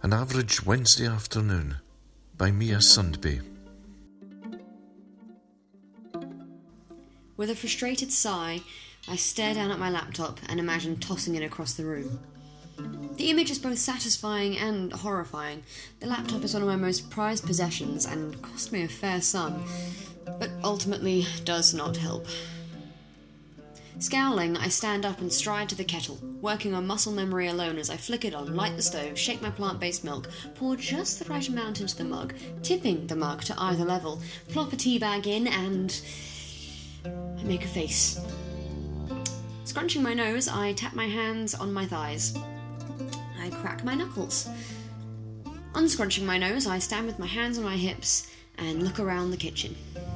An Average Wednesday Afternoon by Mia Sundby. With a frustrated sigh, I stare down at my laptop and imagine tossing it across the room. The image is both satisfying and horrifying. The laptop is one of my most prized possessions and cost me a fair sum, but ultimately does not help. Scowling, I stand up and stride to the kettle, working on muscle memory alone as I flick it on, light the stove, shake my plant-based milk, pour just the right amount into the mug, tipping the mug to either level, plop a tea bag in, and I make a face. Scrunching my nose, I tap my hands on my thighs. I crack my knuckles. Unscrunching my nose, I stand with my hands on my hips and look around the kitchen.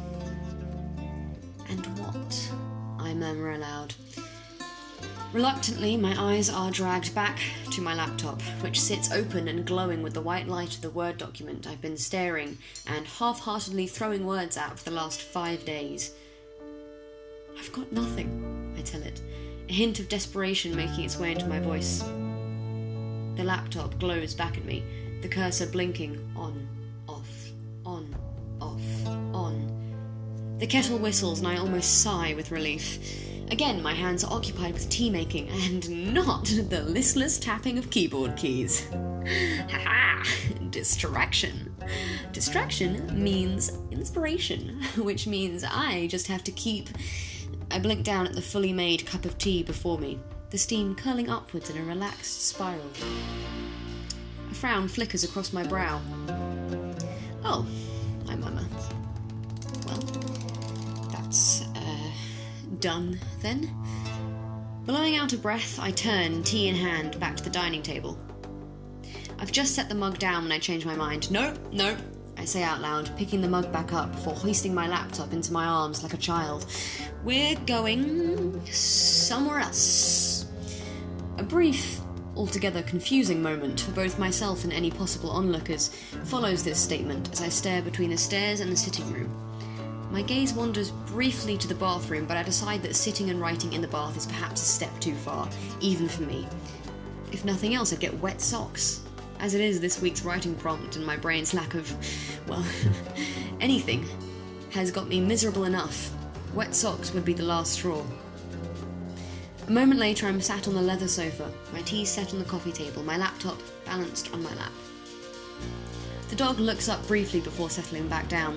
And what? I murmur aloud. Reluctantly, my eyes are dragged back to my laptop, which sits open and glowing with the white light of the Word document I've been staring and half-heartedly throwing words at for the last 5 days. I've got nothing, I tell it, a hint of desperation making its way into my voice. The laptop glows back at me, the cursor blinking on, off, on, off, on. The kettle whistles and I almost sigh with relief. Again, my hands are occupied with tea making and not the listless tapping of keyboard keys. Ha-ha! Distraction. Distraction means inspiration, which means I just have to keep... I blink down at the fully made cup of tea before me, the steam curling upwards in a relaxed spiral. A frown flickers across my brow. Oh, I murmur. Well, that's, done then. Blowing out a breath, I turn, tea in hand, back to the dining table. I've just set the mug down when I change my mind. No, I say out loud, picking the mug back up before hoisting my laptop into my arms like a child. We're going somewhere else. A brief, altogether confusing moment for both myself and any possible onlookers follows this statement as I stare between the stairs and the sitting room. My gaze wanders briefly to the bathroom, but I decide that sitting and writing in the bath is perhaps a step too far, even for me. If nothing else, I'd get wet socks. As it is, this week's writing prompt and my brain's lack of, well, anything, has got me miserable enough. Wet socks would be the last straw. A moment later, I'm sat on the leather sofa, my tea set on the coffee table, my laptop balanced on my lap. The dog looks up briefly before settling back down.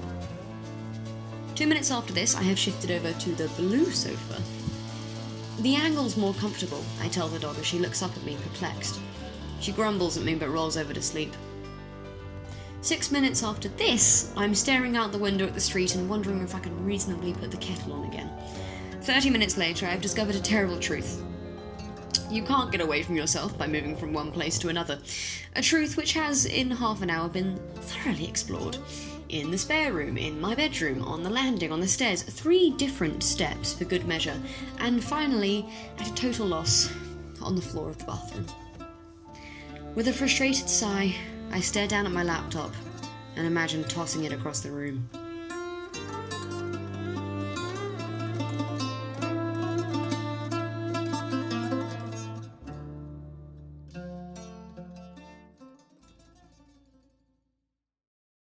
2 minutes after this, I have shifted over to the blue sofa. The angle's more comfortable, I tell the dog as she looks up at me, perplexed. She grumbles at me but rolls over to sleep. 6 minutes after this, I'm staring out the window at the street and wondering if I can reasonably put the kettle on again. 30 minutes later, I've discovered a terrible truth. You can't get away from yourself by moving from one place to another. A truth which has, in half an hour, been thoroughly explored. In the spare room, in my bedroom, on the landing, on the stairs, 3 different steps for good measure, and finally, at a total loss, on the floor of the bathroom. With a frustrated sigh, I stare down at my laptop and imagine tossing it across the room.